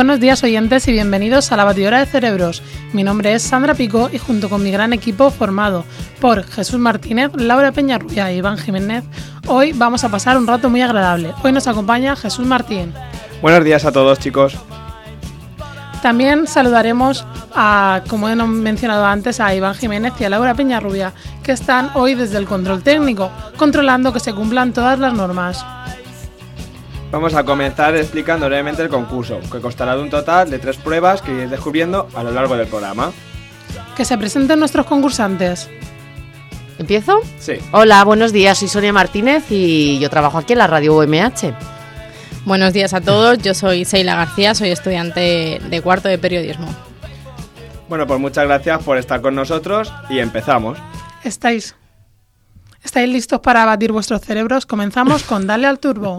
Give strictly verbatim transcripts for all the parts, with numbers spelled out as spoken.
Buenos días, oyentes, y bienvenidos a la Batidora de Cerebros. Mi nombre es Sandra Picó y junto con mi gran equipo formado por Jesús Martínez, Laura Peñarrubia e Iván Jiménez, hoy vamos a pasar un rato muy agradable. Hoy nos acompaña Jesús Martín. Buenos días a todos, chicos. También saludaremos a, como he mencionado antes, a Iván Jiménez y a Laura Peñarrubia, que están hoy desde el control técnico, controlando que se cumplan todas las normas. Vamos a comenzar explicando brevemente el concurso, que constará de un total de tres pruebas que iréis descubriendo a lo largo del programa. Que se presenten nuestros concursantes. ¿Empiezo? Sí. Hola, buenos días, soy Sonia Martínez y yo trabajo aquí en la radio U M H. Buenos días a todos, yo soy Seila García, soy estudiante de cuarto de periodismo. Bueno, pues muchas gracias por estar con nosotros y empezamos. ¿Estáis, ¿Estáis listos para batir vuestros cerebros? Comenzamos con Dale al Turbo.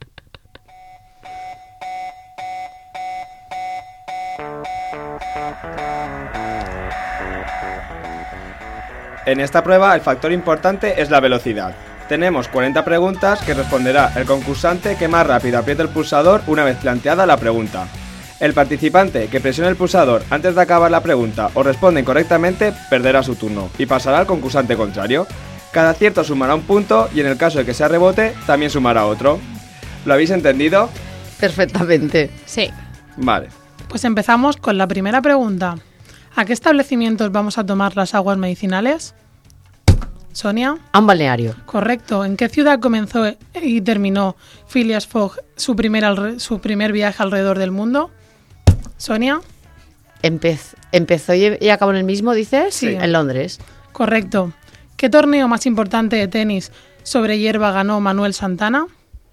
En esta prueba el factor importante es la velocidad. Tenemos cuarenta preguntas que responderá el concursante que más rápido apriete el pulsador una vez planteada la pregunta. El participante que presione el pulsador antes de acabar la pregunta o responde incorrectamente perderá su turno y pasará al concursante contrario. Cada acierto sumará un punto y en el caso de que sea rebote también sumará otro. ¿Lo habéis entendido? Perfectamente. Sí. Vale. Pues empezamos con la primera pregunta. ¿A qué establecimientos vamos a tomar las aguas medicinales? Sonia. A un balneario. Correcto. ¿En qué ciudad comenzó y terminó Phileas Fogg su primer, alre- su primer viaje alrededor del mundo? Sonia. Empez- ¿Empezó y, y acabó en el mismo, dices? Sí. En Londres. Correcto. ¿Qué torneo más importante de tenis sobre hierba ganó Manuel Santana?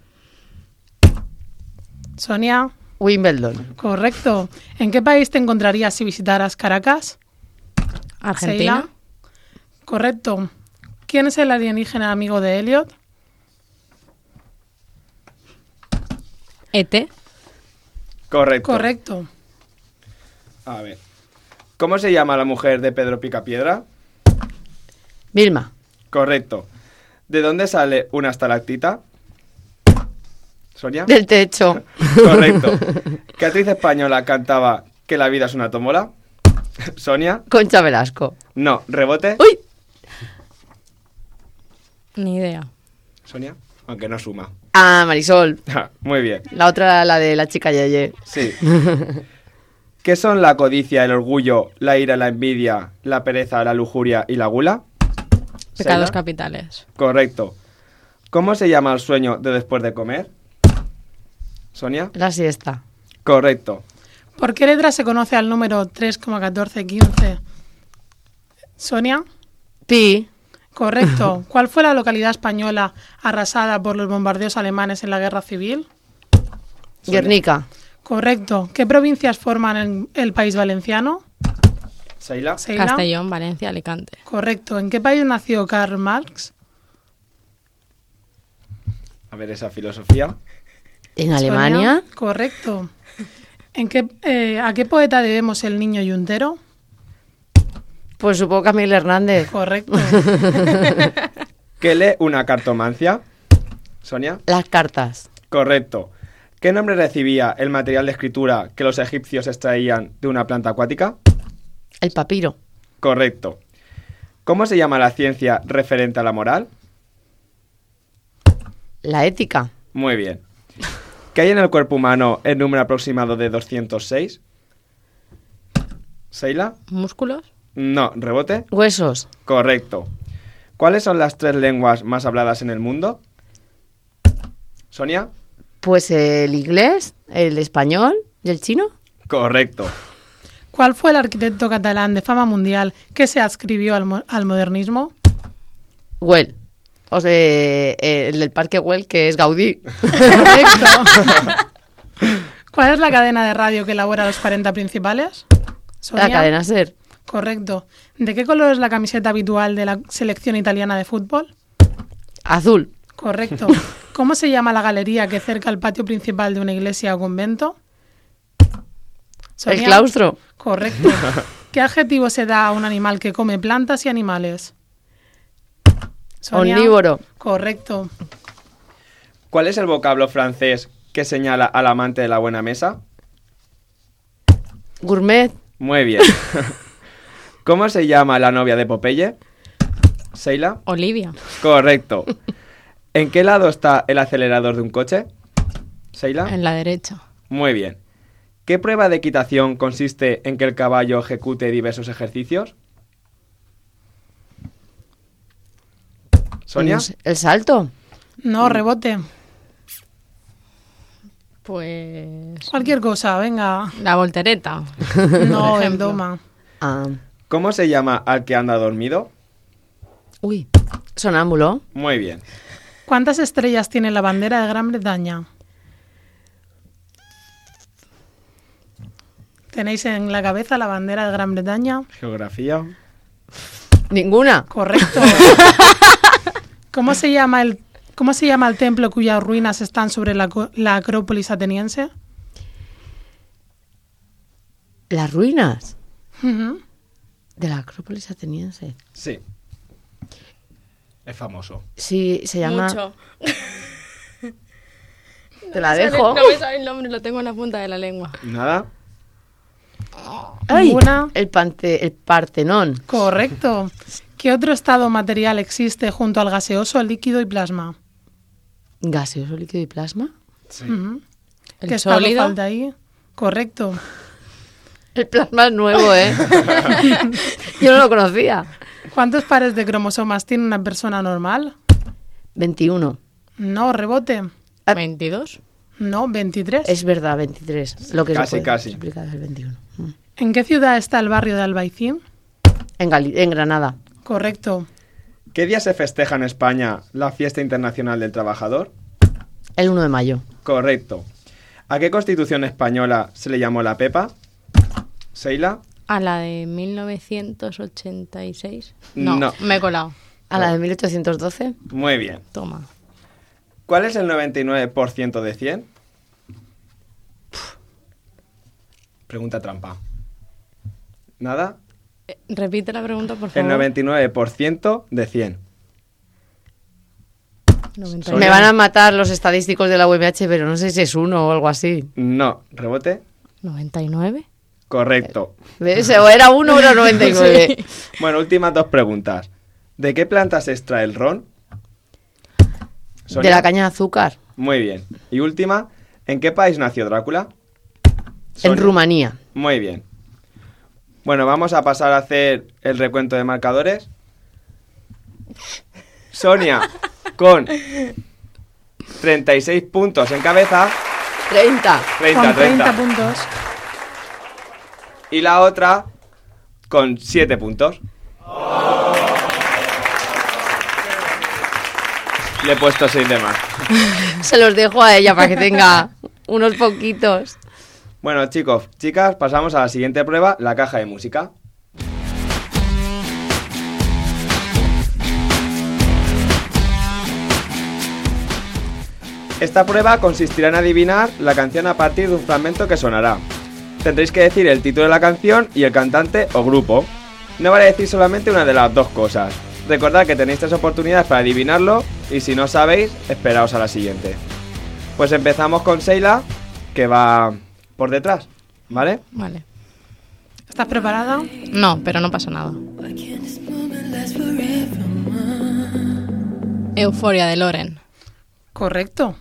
Sonia. Wimbledon. Correcto. ¿En qué país te encontrarías si visitaras Caracas? Argentina. Seila. Correcto. ¿Quién es el alienígena amigo de Elliot? E T. Correcto. Correcto. A ver. ¿Cómo se llama la mujer de Pedro Picapiedra? Vilma. Correcto. ¿De dónde sale una estalactita? ¿Sonia? Del techo. Correcto. ¿Qué actriz española cantaba que la vida es una tómbola? ¿Sonia? Concha Velasco. No. ¿Rebote? ¡Uy! Ni idea. ¿Sonia? Aunque no suma. Ah, Marisol. Muy bien. La otra, la de la chica Yeye. Sí. ¿Qué son la codicia, el orgullo, la ira, la envidia, la pereza, la lujuria y la gula? Pecados ¿Seila? capitales. Correcto. ¿Cómo se llama el sueño de después de comer? ¿Sonia? La siesta. Correcto. ¿Por qué letra se conoce al número tres coma catorce quince? Sonia. Pi. Correcto. ¿Cuál fue la localidad española arrasada por los bombardeos alemanes en la Guerra Civil? Sonia. Guernica. Correcto. ¿Qué provincias forman el, el país valenciano? ¿Seila? Seila. Castellón, Valencia, Alicante. Correcto. ¿En qué país nació Karl Marx? A ver, esa filosofía. En Sonia. Alemania. Correcto. ¿En qué, eh, ¿A qué poeta debemos El niño yuntero? Pues supongo que a Miguel Hernández. Correcto. ¿Qué lee una cartomancia? ¿Sonia? Las cartas. Correcto. ¿Qué nombre recibía el material de escritura que los egipcios extraían de una planta acuática? El papiro. Correcto. ¿Cómo se llama la ciencia referente a la moral? La ética. Muy bien. ¿Qué hay en el cuerpo humano el número aproximado de doscientos seis? ¿Seila? ¿Músculos? No. ¿Rebote? Huesos. Correcto. ¿Cuáles son las tres lenguas más habladas en el mundo? ¿Sonia? Pues el inglés, el español y el chino. Correcto. ¿Cuál fue el arquitecto catalán de fama mundial que se adscribió al, mo- al modernismo? Güell. O sea, eh, el del Parque Güell, que es Gaudí. Correcto. ¿Cuál es la cadena de radio que elabora los cuarenta principales? Sonia. La cadena SER. Correcto. ¿De qué color es la camiseta habitual de la selección italiana de fútbol? Azul. Correcto. ¿Cómo se llama la galería que cerca el patio principal de una iglesia o convento? Sonia. El claustro. Correcto. ¿Qué adjetivo se da a un animal que come plantas y animales? Sonia. Omnívoro. Correcto. ¿Cuál es el vocablo francés que señala al amante de la buena mesa? Gourmet. Muy bien. ¿Cómo se llama la novia de Popeye? ¿Seila? Olivia. Correcto. ¿En qué lado está el acelerador de un coche? ¿Seila? En la derecha. Muy bien. ¿Qué prueba de equitación consiste en que el caballo ejecute diversos ejercicios? ¿Sonia? No sé, ¿el salto? No, rebote. Pues... Cualquier cosa, venga. La voltereta. No, Por en ejemplo. doma. Ah. ¿Cómo se llama al que anda dormido? Uy. Sonámbulo. Muy bien. ¿Cuántas estrellas tiene la bandera de Gran Bretaña? ¿Tenéis en la cabeza la bandera de Gran Bretaña? Geografía. Ninguna. Correcto. ¿Cómo se llama el, cómo se llama el templo cuyas ruinas están sobre la, co- la Acrópolis ateniense? Las ruinas Ujú. de la Acrópolis ateniense. Sí. Es famoso. Sí, se llama... Mucho. Te la Sale- dejo. No me sale el nombre, lo tengo en la punta de la lengua. ¿Nada? Ay, Ninguna. el, pante, el Partenón. Correcto. ¿Qué otro estado material existe junto al gaseoso, líquido y plasma? Gaseoso, líquido y plasma. Sí. Ujú. El ¿Qué estado sólido. falta ahí? Correcto. El plasma es nuevo, ¿eh? Yo no lo conocía. ¿Cuántos pares de cromosomas tiene una persona normal? veintiuno. No, rebote. Ah. veintidós. No, veintitrés. Es verdad, veintitrés. Lo que Casi, se puede casi. explicar es el veintiuno. Mm. ¿En qué ciudad está el barrio de Albaicín? En, Gali- en Granada. Correcto. ¿Qué día se festeja en España la Fiesta Internacional del Trabajador? El uno de mayo. Correcto. ¿A qué constitución española se le llamó la Pepa? ¿Seila? A la de mil novecientos ochenta y seis. No, No. me he colado. A la de mil ochocientos doce. Muy bien. Toma. ¿Cuál es el noventa y nueve por ciento de cien? Pregunta trampa. ¿Nada? Eh, repite la pregunta, por El favor. noventa y nueve por ciento de cien. noventa y Sonia. Me van a matar los estadísticos de la U M H, pero no sé si es uno o algo así. No. ¿Rebote? ¿noventa y nueve? Correcto. ¿Ves? O era uno o era noventa y nueve. Sí. Bueno, últimas dos preguntas. ¿De qué planta se extrae el ron? De Sonia. la caña de azúcar. Muy bien. Y última, ¿en qué país nació Drácula? En Sonia. Rumanía. Muy bien. Bueno, vamos a pasar a hacer el recuento de marcadores. Sonia, con treinta y seis puntos en cabeza. treinta. treinta, Con treinta treinta. puntos. Y la otra con siete puntos. Le he puesto seis de más. Se los dejo a ella para que tenga unos poquitos. Bueno, chicos, chicas, pasamos a la siguiente prueba, la caja de música. Esta prueba consistirá en adivinar la canción a partir de un fragmento que sonará. Tendréis que decir el título de la canción y el cantante o grupo. No vale decir solamente una de las dos cosas. Recordad que tenéis tres oportunidades para adivinarlo y si no sabéis, esperaos a la siguiente. Pues empezamos con Seila, que va por detrás, ¿vale? Vale. ¿Estás preparada? No, pero no pasa nada. Euforia de Loren. Correcto.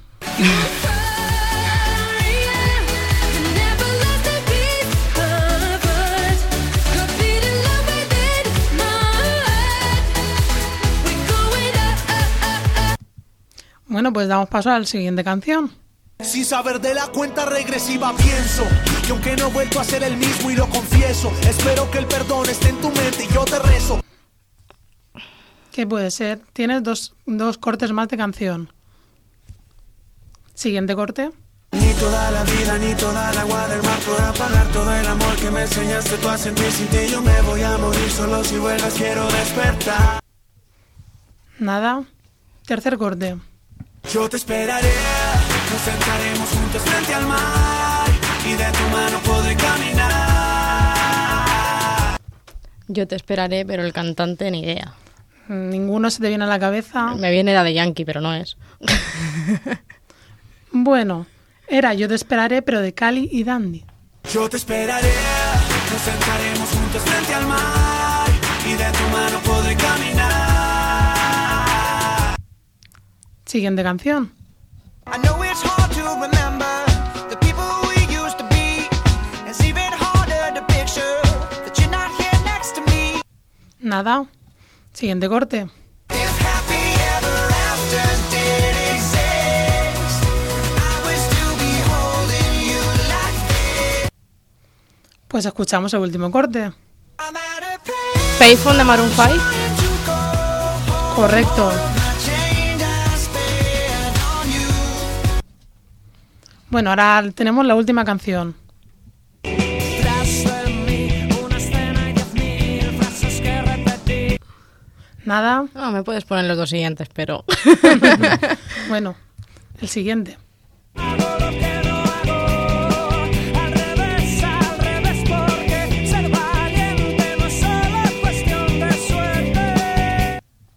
Bueno, pues damos paso a la siguiente canción. Sin saber de la cuenta regresiva pienso que aunque no he vuelto a ser el mismo y lo confieso, espero que el perdón esté en tu mente y yo te rezo. ¿Qué puede ser? Tienes dos, dos cortes más de canción. Siguiente corte. Ni toda la vida, ni toda el agua del mar podrá pagar todo el amor que me enseñaste tú a sentir. Sin ti yo me voy a morir, solo si vuelvas quiero despertar. Nada. Tercer corte. Yo te esperaré, nos sentaremos juntos frente al mar y de tu mano podré caminar. Yo te esperaré, pero el cantante ni idea. Ninguno se te viene a la cabeza. Me viene la de Yankee, pero no es. Bueno, era Yo te esperaré, pero de Cali y Dandy. Yo te esperaré, nos sentaremos juntos frente al mar y de tu mano podré caminar. Siguiente canción. I know it's hard to remember the people we used to be. It's even harder to picture that you're not here next to me. Nada. Siguiente corte. If happy ever after did exist, I wish to be holding you like this. Pues escuchamos el último corte. I'm at a pain Payphone de Maroon five. to go home. Correcto. My chain has spent on you. Bueno, ahora tenemos la última canción. Tras de mí una escena y diez mil frases que repetí. Nada. No, me puedes poner los dos siguientes, pero... Bueno, el siguiente. Hago lo que no hago, al revés, al revés, porque ser valiente no es solo cuestión de suerte.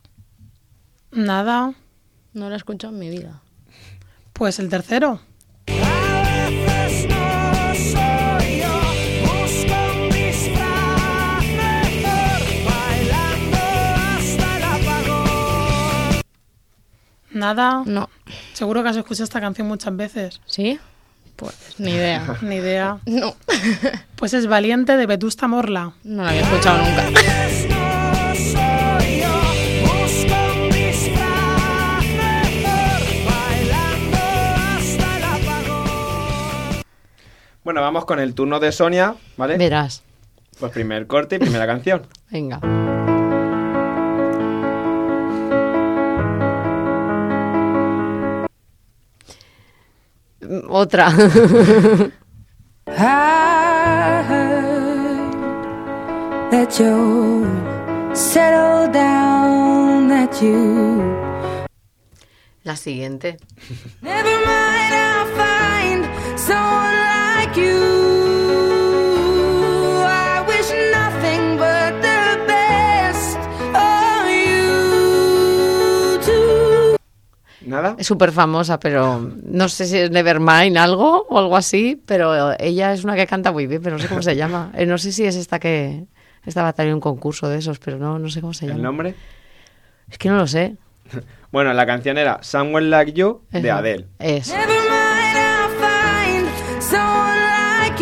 Nada. No lo he escuchado en mi vida. Pues el tercero. A veces no soy yo, busco un disfraz mejor, bailando hasta el apagón. Nada. No. Seguro que has escuchado esta canción muchas veces. ¿Sí? Pues ni idea. Ni idea. No. Pues es Valiente de Vetusta Morla. No la había escuchado nunca. A veces no soy yo, busco un disfraz mejor, bailando hasta el apagón. Bueno, vamos con el turno de Sonia, ¿vale? Verás. Pues primer corte y primera canción. Venga. Mm, Otra. I heard that you settled down, that you La siguiente. never mind, I'll find someone like you. I wish nothing but the best of you too. ¿Nada? Es súper famosa, pero no sé si es Nevermind algo o algo así, pero ella es una que canta muy bien, pero no sé cómo se llama. Eh, no sé si es esta que estaba también en un concurso de esos, pero no, no sé cómo se llama. ¿El nombre? Es que no lo sé. Bueno, la canción era Someone Like You de Eso. Adele. Es. Never mind, I'll find someone like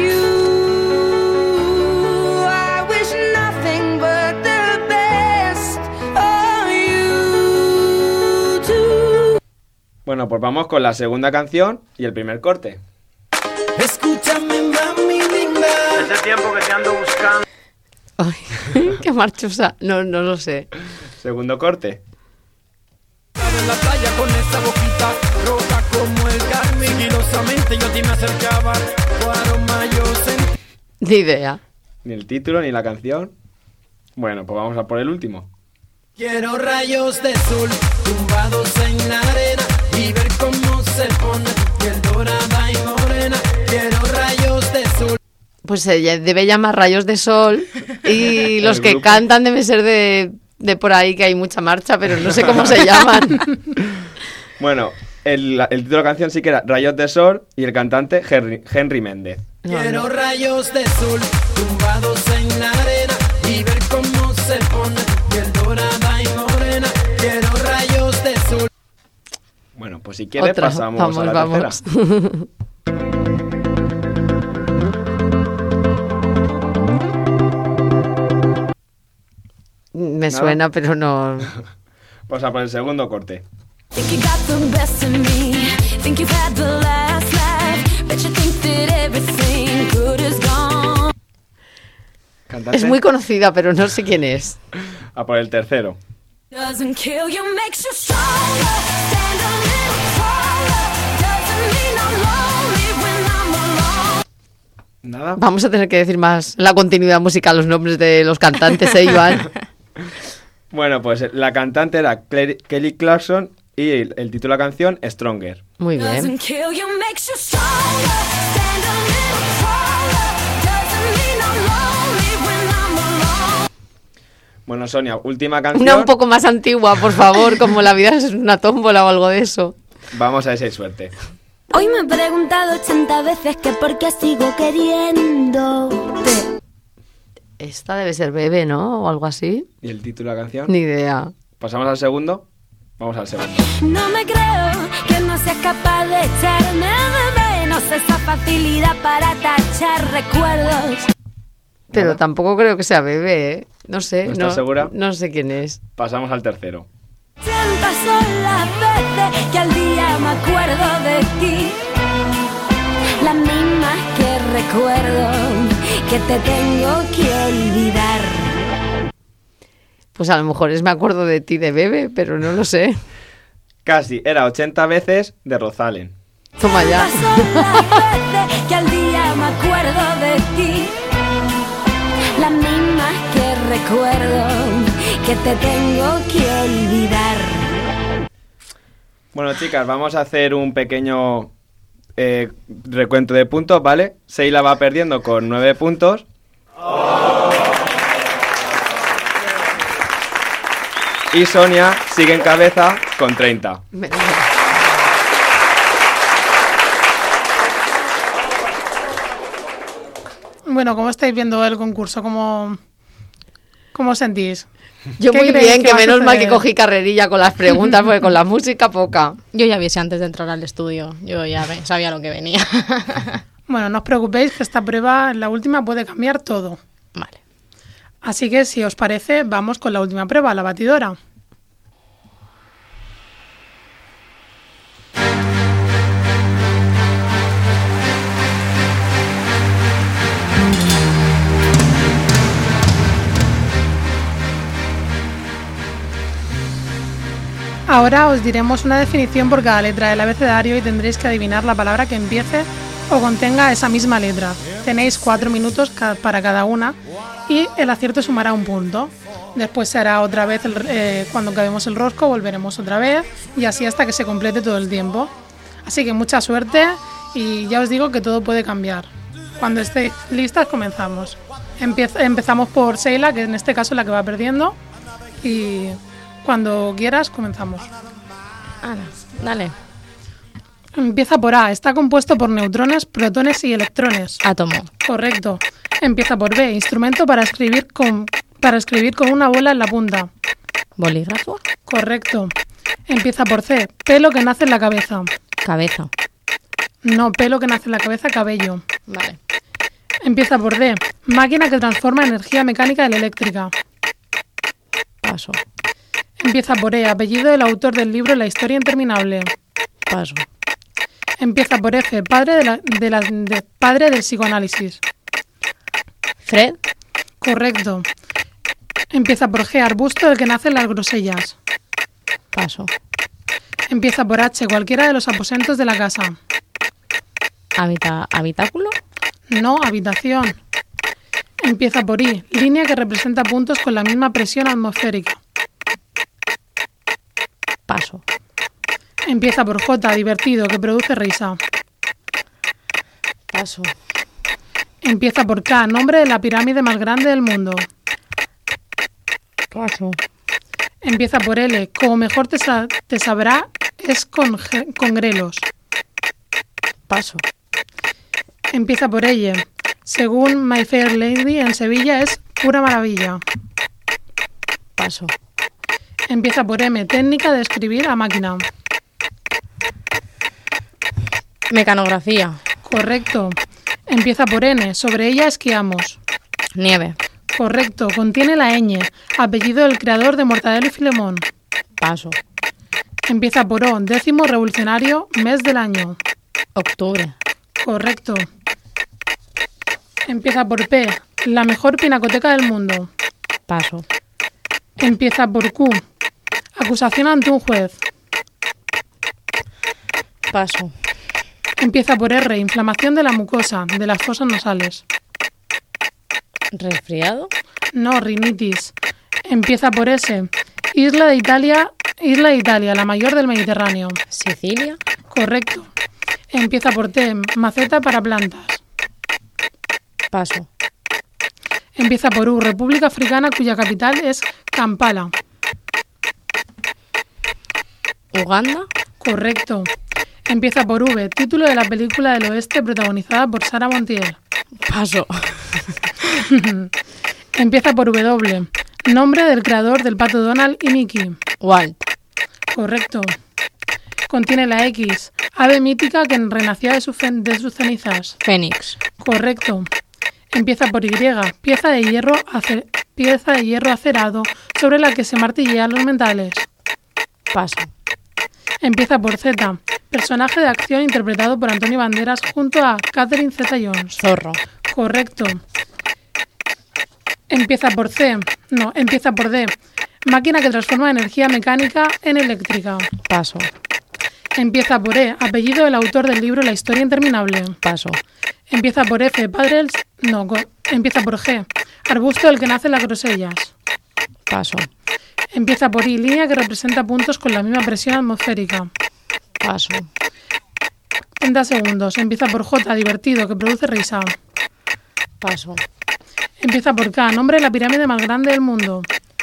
you. I wish nothing but the best of you too. Bueno, pues vamos con la segunda canción y el primer corte. Escúchame, mami linda. Hace tiempo que te ando buscando. Ay, qué marchosa. No, no lo sé. Segundo corte. En la playa con esa boquita roja como el carmín. Sigilosamente yo a ti me acercaba, tu aroma yo sentí. Ni idea. Ni el título ni la canción. Bueno, pues vamos a por el último. Quiero rayos de sol tumbados en la arena y ver cómo se pone tu piel dorada y morena. Quiero rayos de sol. Pues ella debe llamar Rayos de Sol y los El que grupo. cantan deben ser de, de por ahí, que hay mucha marcha, pero no sé cómo se llaman. Bueno, el, el título de la canción sí que era Rayos de Sol y el cantante Henry, Henry Méndez. No, Quiero no. rayos de sol tumbados en la arena y ver cómo se pone tu piel dorada y morena. Quiero rayos de sol. Bueno, pues si quieres Otra. pasamos Vamos, a la vamos. tercera. Me ¿Nada? suena, pero no. Vamos a por el segundo corte. Think you got the best of me. Think you've had the last laugh. Bet you think that everything good is gone. ¿Cantante? Es muy conocida, pero no sé quién es. A por el tercero. Doesn't kill you, makes you stronger. Stand a little taller. Doesn't mean I'm lonely when I'm alone. ¿Nada? Vamos a tener que decir más la continuidad musical, los nombres de los cantantes, ¿eh, Iván? Bueno, pues la cantante era Claire- Kelly Clarkson y el, el título de la canción Stronger. Muy bien. Doesn't kill you, makes you stronger. Stand a little taller. Doesn't mean I'm lonely when I'm alone. Bueno, Sonia, última canción. Una un poco más antigua, por favor, como La vida es una tómbola o algo de eso. Vamos a ver si hay suerte. Hoy me he preguntado ochenta veces que por qué sigo queriendo. Esta debe ser Bebe, ¿no? O algo así. ¿Y el título de la canción? Ni idea. ¿Pasamos al segundo? Vamos al segundo. No me creo que no seas capaz de echarme de menos esa facilidad para tachar recuerdos. Pero Nada. tampoco creo que sea Bebe, ¿eh? No sé. ¿No estás segura? No sé quién es. Pasamos al tercero. Tantas son las veces que al día me acuerdo de ti, las mismas que recuerdo que te tengo que olvidar. Pues a lo mejor es Me acuerdo de ti de Bebe, pero no lo sé. Casi, era ochenta veces de Rozalen. Toma ya. Tantas son las veces que al día me acuerdo de ti, las mismas que recuerdo que te tengo que olvidar. Bueno, chicas, vamos a hacer un pequeño eh, recuento de puntos, ¿vale? Seila va perdiendo con nueve puntos. Y Sonia sigue en cabeza con treinta. Bueno, ¿cómo estáis viendo el concurso? ¿Cómo, cómo os sentís? Yo ¿Qué muy creéis bien, que que va a menos mal que suceder? cogí carrerilla con las preguntas, porque con la música poca. Yo ya avisé antes de entrar al estudio. Yo ya ve- sabía lo que venía. Bueno, no os preocupéis que esta prueba, la última, puede cambiar todo. Vale. Así que, si os parece, vamos con la última prueba, la batidora. Ahora os diremos una definición por cada letra del abecedario y tendréis que adivinar la palabra que empiece o contenga esa misma letra. Tenéis cuatro minutos ca- para cada una y el acierto sumará un punto. Después se hará otra vez, el- eh, cuando acabemos el rosco, volveremos otra vez y así hasta que se complete todo el tiempo. Así que mucha suerte y ya os digo que todo puede cambiar. Cuando estéis listas comenzamos. Empieza- empezamos por Seila, que en este caso es la que va perdiendo, y cuando quieras comenzamos. Ala, dale. Empieza por A. Está compuesto por neutrones, protones y electrones. Átomo. Correcto. Empieza por B. Instrumento para escribir con, para escribir con una bola en la punta. Bolígrafo. Correcto. Empieza por C. Pelo que nace en la cabeza. Cabeza. No, pelo que nace en la cabeza, cabello. Vale. Empieza por D. Máquina que transforma energía mecánica en eléctrica. Paso. Empieza por E. Apellido del autor del libro La historia interminable. Paso. Empieza por F. Padre, de la, de la- de- padre del psicoanálisis. Fred. Correcto. Empieza por G. Arbusto del que nacen las grosellas. Paso. Empieza por H. Cualquiera de los aposentos de la casa. Habita habitáculo. No, habitación. Empieza por I. Línea que representa puntos con la misma presión atmosférica. Paso. Empieza por J. Divertido, que produce risa. Paso. Empieza por K. Nombre de la pirámide más grande del mundo. Paso. Empieza por L. Como mejor te, sa- te sabrá, es con, ge- con grelos. Paso. Empieza por L. Según My Fair Lady, en Sevilla es pura maravilla. Paso. Empieza por M. Técnica de escribir a máquina. Mecanografía. Correcto. Empieza por N. Sobre ella esquiamos. Nieve. Correcto. Contiene la ñ. Apellido del creador de Mortadelo y Filemón. Paso. Empieza por O. Décimo revolucionario, mes del año. Octubre. Correcto. Empieza por P. La mejor pinacoteca del mundo. Paso. Empieza por Q. Acusación ante un juez. Paso. Empieza por R. Inflamación de la mucosa, de las fosas nasales. Resfriado. No, rinitis. Empieza por S. Isla de Italia, Isla de Italia, la mayor del Mediterráneo. Sicilia. Correcto. Empieza por T. Maceta para plantas. Paso. Empieza por U. República Africana cuya capital es Kampala. Uganda. Correcto. Empieza por V. Título de la película del oeste protagonizada por Sara Montiel. Paso. Empieza por W. Nombre del creador del pato Donald y Mickey. Walt. Correcto. Contiene la X. Ave mítica que renacía de, su fen- de sus cenizas. Fénix. Correcto. Empieza por Y. Pieza de hierro, ace- pieza de hierro acerado sobre la que se martillean los metales. Paso. Empieza por Z. Personaje de acción interpretado por Antonio Banderas junto a Catherine Zeta-Jones. Zorro. Correcto. Empieza por C. No, empieza por D. Máquina que transforma energía mecánica en eléctrica. Paso. Empieza por E. Apellido del autor del libro La historia interminable. Paso. Empieza por F. Padre del... No, co- empieza por G. Arbusto del que nacen las grosellas. Paso. Empieza por I. Línea que representa puntos con la misma presión atmosférica. Paso. treinta segundos. Empieza por J. Divertido, que produce risa. Paso. Empieza por K. Nombre de la pirámide más grande del mundo.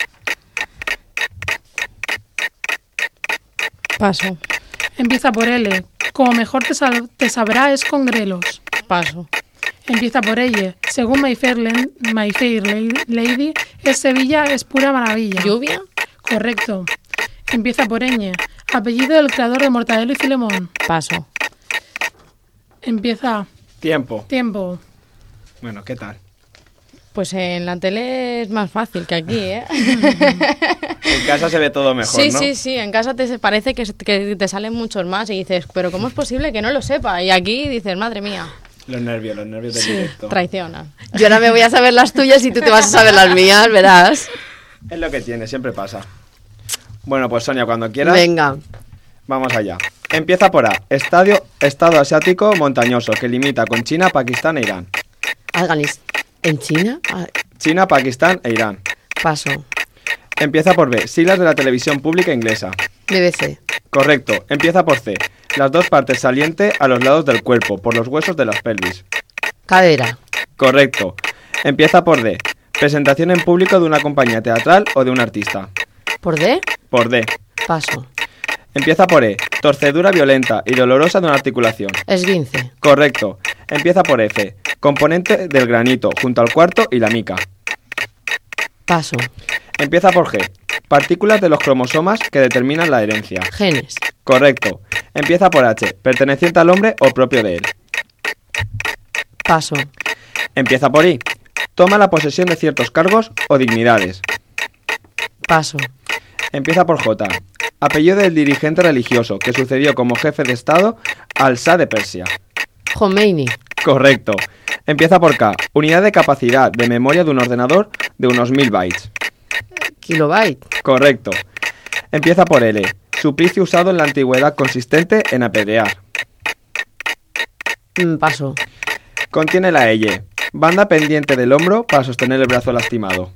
Paso. Empieza por L. Como mejor te, sal- te sabrá es con grelos. Paso. Empieza por L. Según My Fair, Len- My Fair La- Lady, es Sevilla, es pura maravilla. Lluvia. Correcto. Empieza por Ñ. Apellido del creador de Mortadelo y Filemón. Paso. Empieza. Tiempo. Tiempo. Bueno, ¿qué tal? Pues en la tele es más fácil que aquí, ¿eh? En casa se ve todo mejor, Sí, ¿no? sí, sí. En casa te parece que, que te salen muchos más y dices, pero ¿cómo es posible que no lo sepa? Y aquí dices, madre mía, Los nervios, los nervios del sí, directo. traiciona. Yo ahora me voy a saber las tuyas y tú te vas a saber las mías, verás. Es lo que tiene, siempre pasa. Bueno, pues Sonia, cuando quieras, Venga. vamos allá. Empieza por A. Estadio, estado asiático montañoso que limita con China, Pakistán e Irán. Afganistán. ¿En China? Ah, China, Pakistán e Irán. paso. Empieza por B. Siglas de la televisión pública inglesa. B B C. Correcto. Empieza por C. Las dos partes salientes a los lados del cuerpo, por los huesos de las pelvis. Cadera. Correcto. Empieza por D. Presentación en público de una compañía teatral o de un artista. ¿Por D? Por D. Paso. Empieza por E. Torcedura violenta y dolorosa de una articulación. Esguince. Correcto. Empieza por F. Componente del granito, junto al cuarto y la mica. Paso. Empieza por G. Partículas de los cromosomas que determinan la herencia. Genes. Correcto. Empieza por H. Perteneciente al hombre o propio de él. Paso. Empieza por I. Toma la posesión de ciertos cargos o dignidades. Paso. Empieza por J. Apellido del dirigente religioso que sucedió como jefe de Estado al Shah de Persia. Khomeini. Correcto. Empieza por K. Unidad de capacidad de memoria de un ordenador de unos mil bytes. Kilobyte. Correcto. Empieza por L. Suplicio usado en la antigüedad consistente en apedrear. Mm, paso. Contiene la L. Banda pendiente del hombro para sostener el brazo lastimado.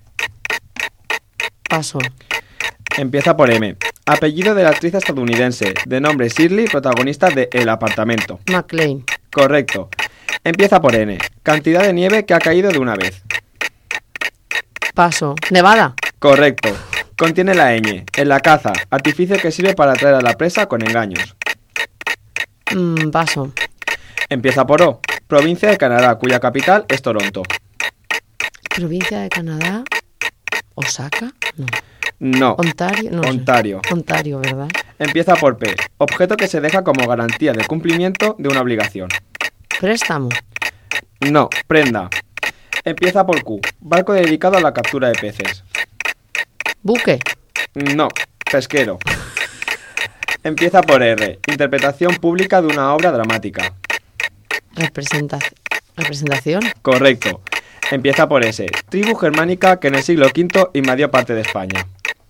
Paso. Empieza por M. Apellido de la actriz estadounidense, de nombre Shirley, protagonista de El apartamento. McLean. Correcto. Empieza por N. Cantidad de nieve que ha caído de una vez. Paso. Nevada. Correcto. Contiene la ñ. En la caza, artificio que sirve para atraer a la presa con engaños. Mm, paso. Empieza por O. Provincia de Canadá, cuya capital es Toronto. Provincia de Canadá. Osaka. No. No. Ontario. No sé. Ontario. Ontario, ¿verdad? Empieza por P. Objeto que se deja como garantía de cumplimiento de una obligación. Préstamo. No. Prenda. Empieza por Q. Barco dedicado a la captura de peces. Buque. No. Pesquero. Empieza por R. Interpretación pública de una obra dramática. Representa- Representación. Correcto. Empieza por S. Tribu germánica que en el siglo quinto invadió parte de España.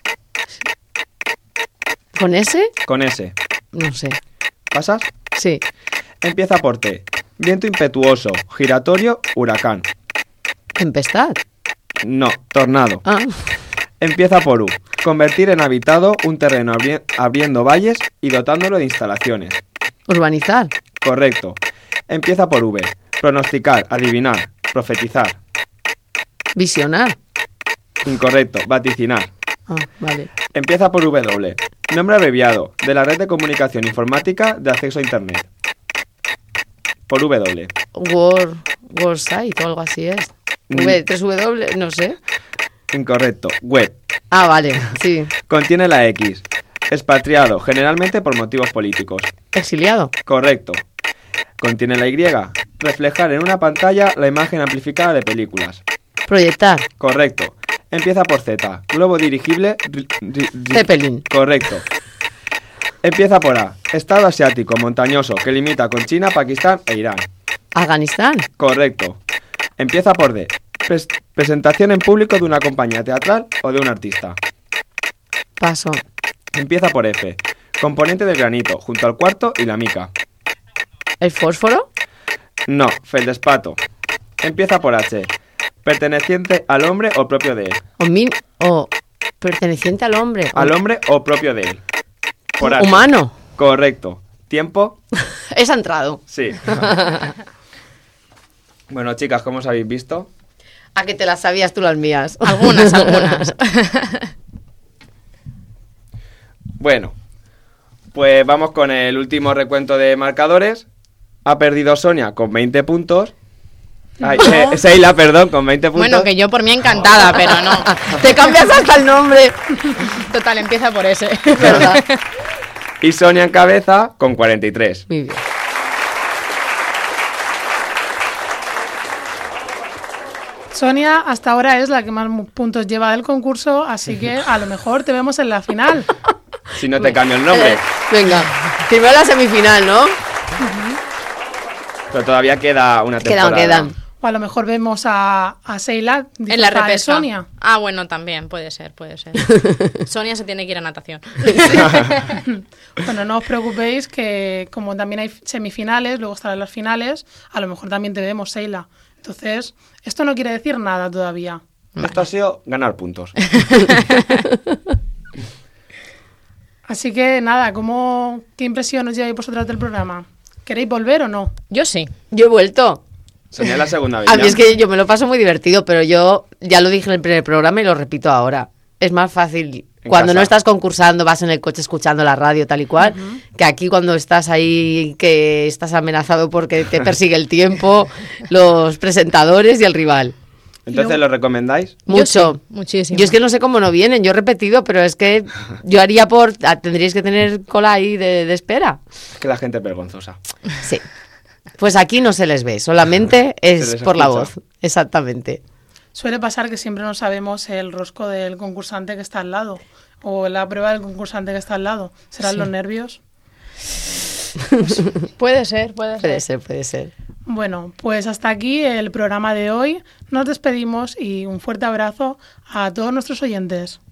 ¿Con S? Con S. No sé. ¿Pasas? Sí. Empieza por T. Viento impetuoso, giratorio, huracán. Tempestad. No. Tornado. Ah. Empieza por U. Convertir en habitado un terreno abri- abriendo valles y dotándolo de instalaciones. Urbanizar. Correcto. Empieza por V. Pronosticar, adivinar, profetizar. Visionar. Incorrecto. Vaticinar. Ah, vale. Empieza por W. Nombre abreviado de la red de comunicación informática de acceso a Internet. Por W. Word, Word Site o algo así es. V, tres W, no sé. Incorrecto. Web. Ah, vale, sí. Contiene la X. Expatriado, generalmente por motivos políticos. Exiliado. Correcto. Contiene la Y. Reflejar en una pantalla la imagen amplificada de películas. Proyectar. Correcto. Empieza por Z. Globo dirigible. ri- ri- ri- Zeppelin. Correcto. Empieza por A. Estado asiático montañoso que limita con China, Pakistán e Irán. Afganistán. Correcto. Empieza por D. Pres- presentación en público de una compañía teatral o de un artista. Paso. Empieza por F. Componente del granito, junto al cuarto y la mica. ¿El fósforo? No, feldespato. Empieza por H. Perteneciente al hombre o propio de él. O, min o perteneciente al hombre. Al hombre o propio de él. Por H. Humano. Correcto. ¿Tiempo? Es entrado. Sí. Bueno, chicas, ¿cómo os habéis visto? A que te las sabías tú las mías. Algunas, algunas. Bueno, pues vamos con el último recuento de marcadores. Ha perdido Sonia con veinte puntos. Ay, eh, Seila, perdón, con veinte puntos. Bueno, que yo por mí encantada, pero no. Te cambias hasta el nombre. Total, empieza por ese. ¿Verdad? Y Sonia en cabeza con cuarenta y tres. Muy bien. Sonia hasta ahora es la que más mu- puntos lleva del concurso, así que a lo mejor te vemos en la final. Si no te cambio el nombre. Eh, venga. Primero la semifinal, ¿no? Pero todavía queda una Quedan, temporada. quedan. O a lo mejor vemos a, a Seila En la disfrazada de repesca. Sonia. Ah, bueno, también, puede ser, puede ser. Sonia se tiene que ir a natación. Bueno, no os preocupéis que como también hay semifinales, luego estarán las finales, a lo mejor también te vemos, Seila. Entonces, esto no quiere decir nada todavía. Esto ha sido ganar puntos. Así que nada, ¿cómo, ¿qué impresión os lleváis vosotras del programa? ¿Queréis volver o no? Yo sí. Yo he vuelto. Sonia es la segunda vez. A mí ya. es que yo me lo paso muy divertido, pero yo ya lo dije en el primer programa y lo repito ahora. Es más fácil En cuando casa. no estás concursando, vas en el coche escuchando la radio tal y cual, que aquí cuando estás ahí, que estás amenazado porque te persigue el tiempo, los presentadores y el rival. Entonces, ¿lo recomendáis? Mucho. sí, muchísimo. Yo es que no sé cómo no vienen, yo he repetido, pero es que yo haría por... ah, tendríais que tener cola ahí de, de espera. Es que la gente es vergonzosa. Sí. Pues aquí no se les ve, solamente es les por la escucha. voz. Exactamente. Suele pasar que siempre no sabemos el rosco del concursante que está al lado o la prueba del concursante que está al lado. ¿Serán los nervios? Puede ser, puede ser. Puede ser, puede ser. Bueno, pues hasta aquí el programa de hoy. Nos despedimos y un fuerte abrazo a todos nuestros oyentes.